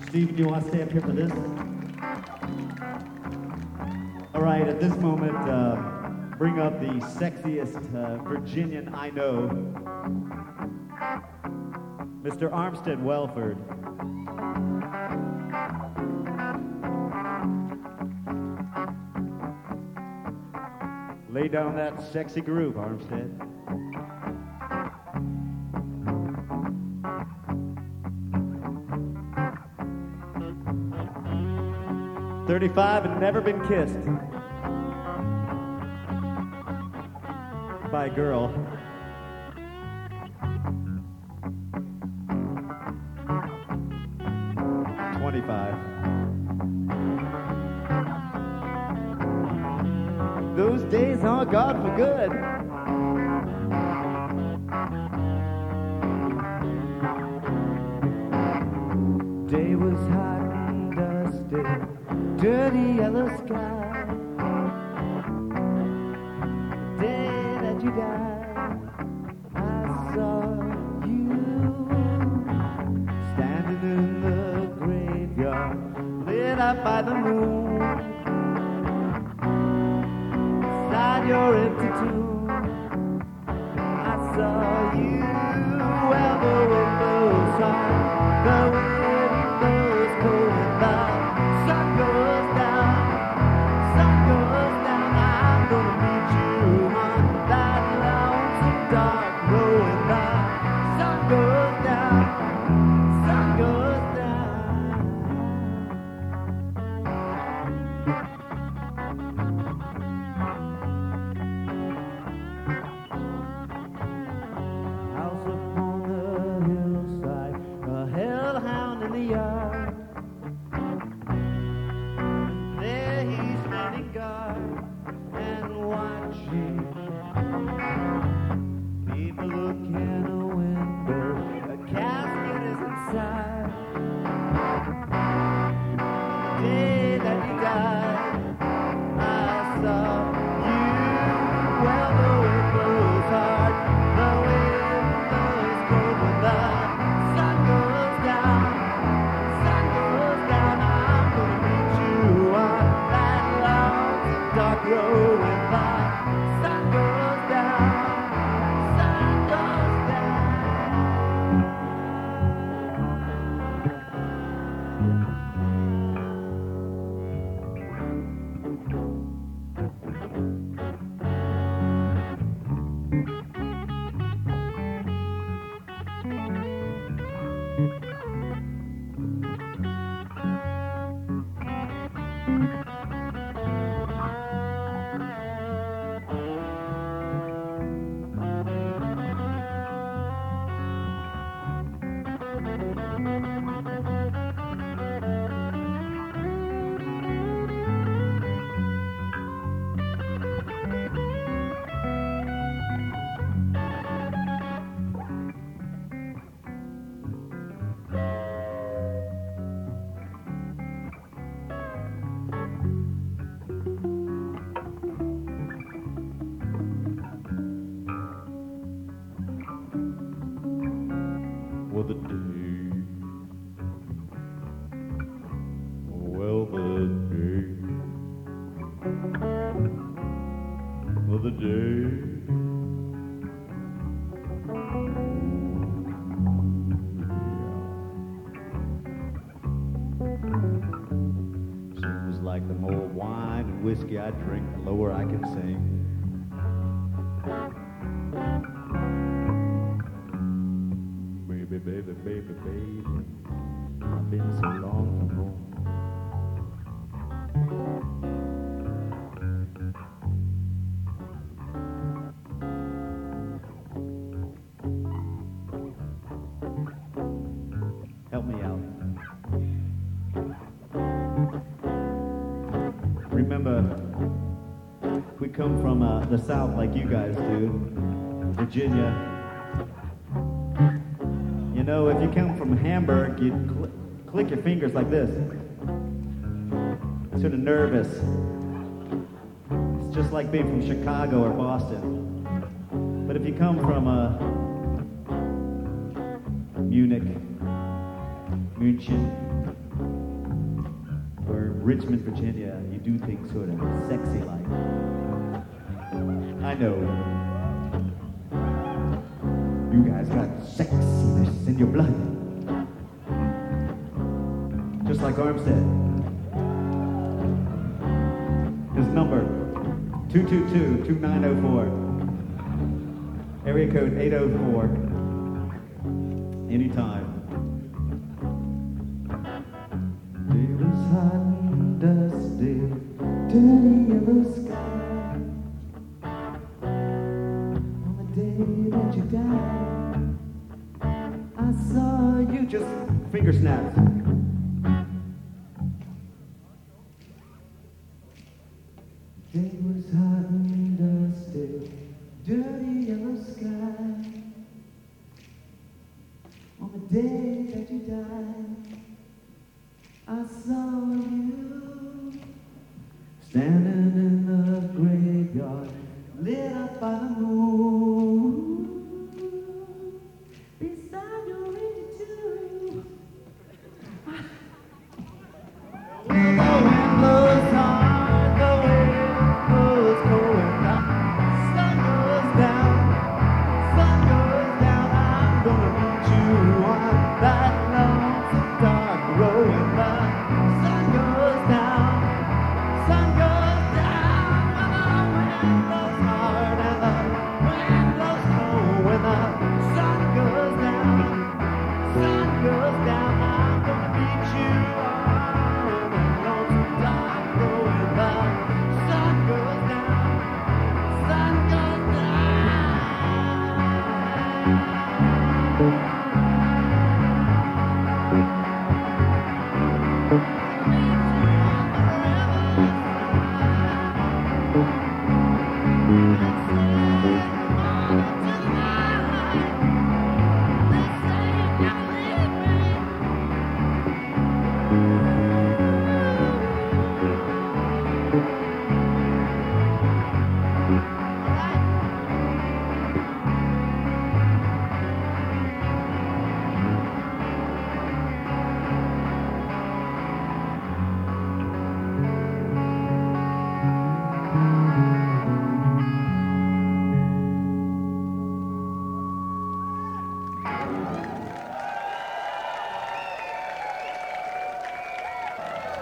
Stephen, do you want to stay up here for this? All right, at this moment, bring up the sexiest Virginian I know, Mr. Armstead Welford. Lay down that sexy groove, Armstead. "35 and never been kissed by a girl." "Those days are gone for good." Day was hot and dusty, dirty yellow sky. The day that you died, I saw you standing in the graveyard, lit up by the moon. Beside your empty tomb, I saw you. Well, the wind blows hard, the wind blows cold and by. Sun goes down, sun goes down. I'm gonna meet you on that lonesome dark road by. Sun goes down, sun goes down. House upon the hillside, a hellhound in the yard. There he's standing guard and watching. People look in a window, a casket is inside. The day that you died, I saw you. Well, the wind blows hard, the wind blows cold, but the sun goes down, sun goes down. I'm gonna meet you on that long dark road when the sun goes down, sun goes down. Well, the day, well, the day, well, the day. Seems like the more wine and whiskey I drink, the lower I can sing. Baby, baby, baby, baby, I've been so long from home. Help me out. Remember, we come from the South like you guys do, Virginia. You know, if you come from Hamburg, you click your fingers like this. Sort of nervous. It's just like being from Chicago or Boston. But if you come from Munich, München, Richmond, Virginia, you do things sort of sexy like. I know. You guys got sexiness in your blood. Just like Armstead. His number, 222-2904. Area code 804. Anytime. It was hot and dusty, dirty yellow sky. On the day that you died, I saw you Just finger snaps. It was hot and dusty, dirty yellow sky. On the day that you died, I saw you standing in the graveyard, lit up by the moon, beside your 82. The wind blows hard, the wind blows cold, the sun goes down, I'm gonna meet you on that lonesome dark road. And the sun goes down, when the wind blows hard and the wind blows cold. When the sun goes down, I'm gonna meet you on that lonesome dark road. And the sun goes down, Thank you.